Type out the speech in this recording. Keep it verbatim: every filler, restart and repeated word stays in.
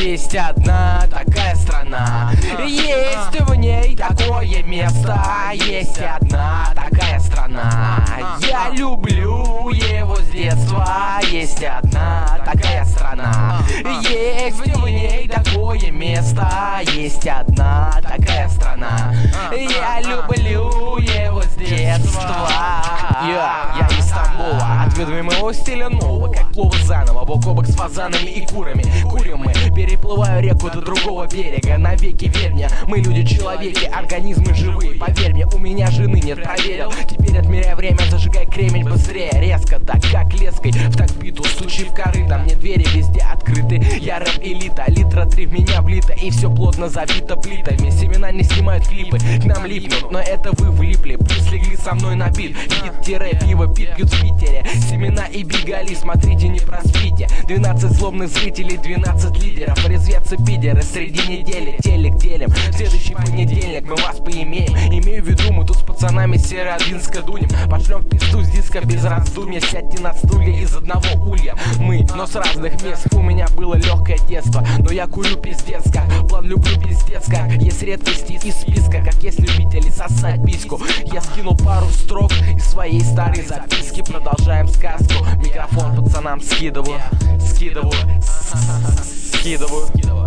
Есть одна такая страна, есть в ней такое место. Есть одна такая страна, я люблю его с детства. Есть одна такая страна, есть в ней такое место. Есть одна такая страна, я люблю его с детства. Я, я из Стамбула, от моего стиля нового, как плова заново, бок о бок с фазанами и курами. Курим мы, переплываю реку до другого берега. Навеки верь мне, мы люди-человеки, организмы живые. Поверь мне, у меня жены нет, проверил. Теперь отмеряй время, зажигай кремень быстрее, резко, так как леской в так биту, стучи в корыто. Мне двери везде открыты, я рэп-элита. Литра три в меня влито, и все плотно забито плитами. Семена не снимают клипы, к нам липнут, но это вы влипли. Плюс легли со мной на бит, хит-пиво, пит пьют в Питере. Семена и бигали, смотрите, не проспите. Двенадцать злобных зрителей, двенадцать лидеров. Резвятся пидеры среди недели, телек делим. В следующий понедельник мы вас поимеем. Имею в виду, мы тут с пацанами Северодвинска дунем. Пошлем в пизду с диска без раздумья. Сядьте на стулья из одного улья. Мы, но с разных мест. У меня было легкое детство, но я курю пиздец как. План люблю пиздец как. Есть редкости из списка, как есть любители сосать письку. Я скинул пару строк из своей старой записки. Продолжаем сказку. Микрофон пацанам скидываю, скидываю, скидываю.